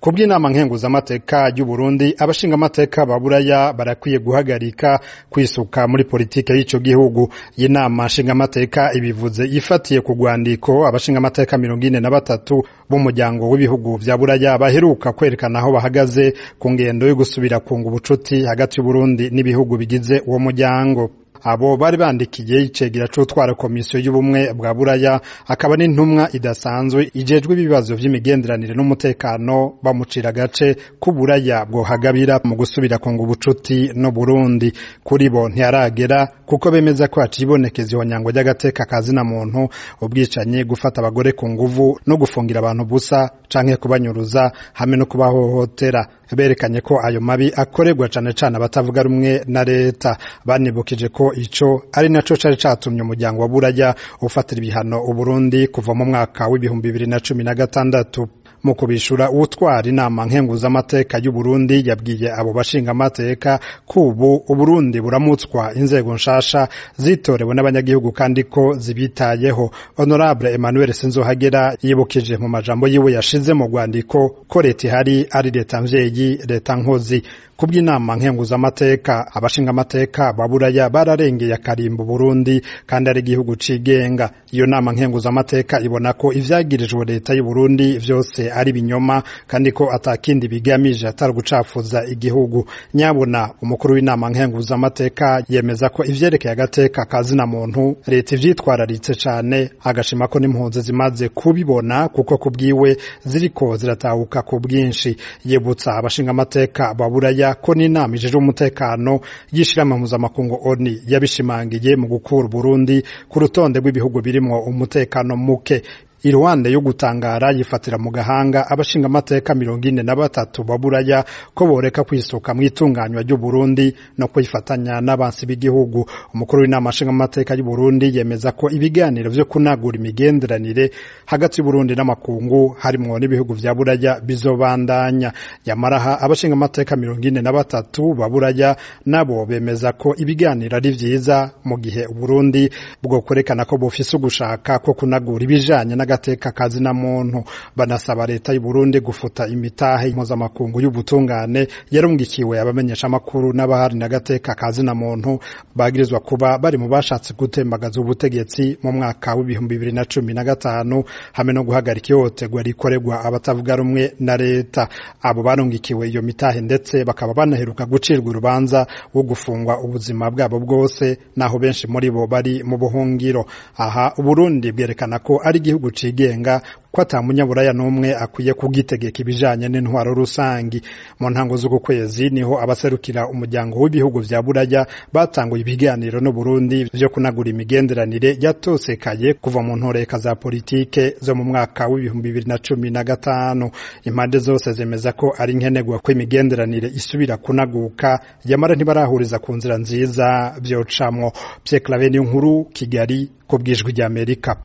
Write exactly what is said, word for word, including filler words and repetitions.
Kubw'inama nkenguzamateka y'u Burundi, abashingamateka ba Buraya barakwiye guhagarika kwisuka muri politike y'ico gihugu. Iyi nama nshingamateka ibivuze ifatiye ku rwandiko abashingamateka mirongo ine na batatu b'umuryango w'ibihugu vya Buraya baheruka kwerekana aho bahagaze ku ngendo yo gusubira kunga ubucuti hagati y'u Burundi n'ibihugu bigize uwo muryango. Abo bari bandikiye icegera c'utwara komisiyo y'ubumwe bwa Buraya akaba n'intumwa idasanzwe ijejwe ibibazo vy'imigenderanire n'umutekano bamucira gace ku Buraya bwo hagabira mu gusubira kunga ubucuti no Burundi. Kuri bo ntiyaragera kuko bemeza ko hacibonekeza ihonyango ry'agateka kazina muntu, ubwicanyi, gufata abagore ku nguvu no gufungira abantu busa canke kubanyuruza hamwe no kubahohotera. Berekanye ko ayo mabi akorerwa cane cane abatavuga rumwe na leta. Banibukije ko ico ari naco cari catumye umuryango wa Buraya ufatira ibihano u Burundi kuva mu mwaka w'ibihumbi bibiri na cumi na gatandatu. Mu kubishura utwara inama nkenguzamateka y'u Burundi yabwiye abo bashingamateka kubu u Burundi buramutswa inzego nshasha zitorewe n'abanyagihugu kandi ko zibitayeho. Honorable Emmanuel Sinzohagera yibukije mu majambo yiwe yashize mu rwandiko ko leta ihari ari leta mvyeyi, leta nkozi. Kubw'inama nkenguzamateka abashingamateka ba Buraya bararengeye akarimbo Burundi kandi ari igihugu cigenga. Iyo nama nkenguzamateka ibona ko ivyagirijwe leta y'u Burundi vyose ari binyoma kandi ko atakindi bigamije atari gucafuza igihugu. Nyabona umukuru w'inama nkenguzamateka yemeza ko ivyerekeye agateka kazina muntu leta ivyitwararitse cane, agashima ko n'impunzi zimaze kubibona kuko kubwiwe ziriko ziratahuka ku bwinshi. Yibutsa abashingamateka ba Buraya ko n'inama ijejwe umutekano y'ishirahamwe mpuzamakungu O N U yabishimangiye mu gukura Burundi ku rutonde rw'ibihugu birimwo umutekano muke. Iruhande yo gutangara yifatira mu gahanga abashingamateka mirongo ine na batatu ba Buraya ko boreka kwisuka mu itunganywa ry'u Burundi no kwifatanya n'abansi b'igihugu. Umukuru w'inama nshingamateka y'u Burundi yemeza ko ibiganiro vyo kunagura imigenderanire hagati y'u Burundi n'amakungu harimwo n'ibihugu vya Buraya bizobandanya. Yamaraha abashingamateka mirongo ine na batatu ba Buraya nabo bemeza ko ibiganiro ari vyiza mu gihe u Burundi bwo kwerekana ko bufise ugushaka ko kunagura ibijanye na gateka kazina muntu. Banasaba leta y'u Burundi gufuta imitahe mpuzamakungu y'ubutungane yarungikiwe abamenyesha makuru n'abahari na gateka kazina muntu bagirizwa kuba bari mu bashatse gutembagaza ubutegetsi mu mwaka w'ibihumbi bibiri na cumi na gatanu hamwe no guhagarika ihohoterwa rikorerwa abatavuga rumwe na leta. Abo barungikiwe iyo mitahe ndetse bakaba banaheruka gucirwa urubanza wo gufungwa ubuzima bwabo bwose, naho benshi muri bo bari mu buhungiro. Aha u Burundi bwerekana ko ari igihugu cigenga, ko ata munyaburaya n'umwe akwiye kugitegeka ibijanye n'intwaro rusangi. Mu ntango z'uku kwezi niho abaserukira umuryango w'ibihugu vya Buraya batanguye ibiganiro no Burundi vyo kunagura imigenderanire yatosekaye kuva mu ntoreka za politike zo mu mwaka w'ibihumbi bibiri na cumi na gatanu. Impande zose zemeza ko ari nkenerwa ko imigenderanire isubira kunaguka, yamara ntibarahuriza ku nzira nziza vyocamwo. Pierre Claver Niyonkuru, Kigali, ku bw'ijwi ry'Amerika.